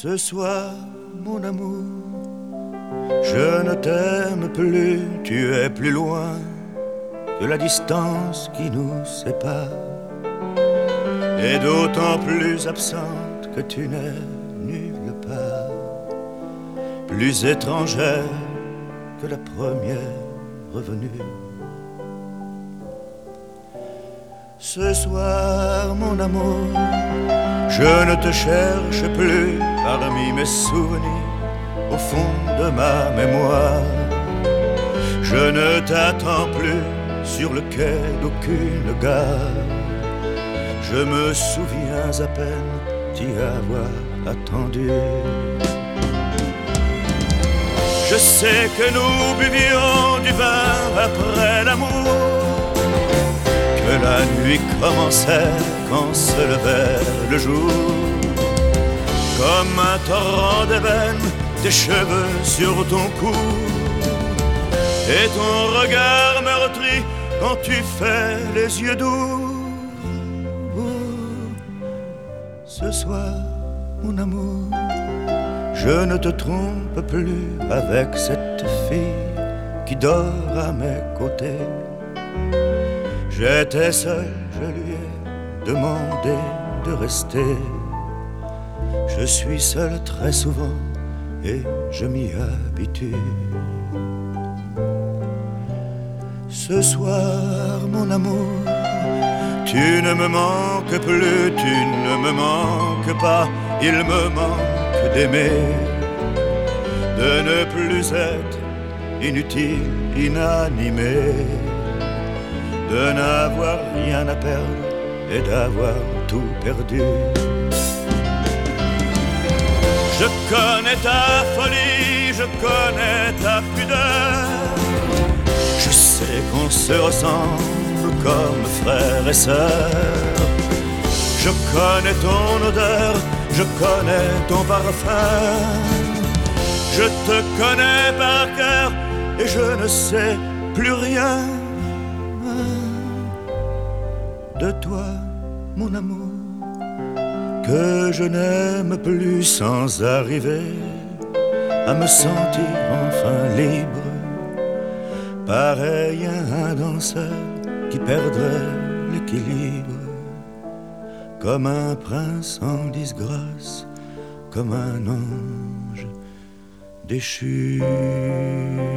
Ce soir, mon amour, je ne t'aime plus, tu es plus loin que la distance qui nous sépare, et d'autant plus absente que tu n'es nulle part, plus étrangère que la première revenue. Ce soir, mon amour, je ne te cherche plus parmi mes souvenirs, au fond de ma mémoire. Je ne t'attends plus sur le quai d'aucune gare. Je me souviens à peine d'y avoir attendu. Je sais que nous buvions du vin après l'amour, que la nuit commençait quand se levait le jour. Comme un torrent d'ébène, tes cheveux sur ton cou, et ton regard meurtri quand tu fais les yeux doux. Ce soir, mon amour, je ne te trompe plus avec cette fille qui dort à mes côtés. J'étais seul, je lui ai demandé de rester. Je suis seul très souvent et je m'y habitue. Ce soir, mon amour, tu ne me manques plus, tu ne me manques pas. Il me manque d'aimer, de ne plus être inutile, inanimé, de n'avoir rien à perdre et d'avoir tout perdu. Je connais ta folie, je connais ta pudeur. Je sais qu'on se ressemble comme frères et sœurs. Je connais ton odeur, je connais ton parfum. Je te connais par cœur et je ne sais plus rien de toi, mon amour, que je n'aime plus sans arriver à me sentir enfin libre, pareil à un danseur qui perdrait l'équilibre, comme un prince en disgrâce, comme un ange déchu.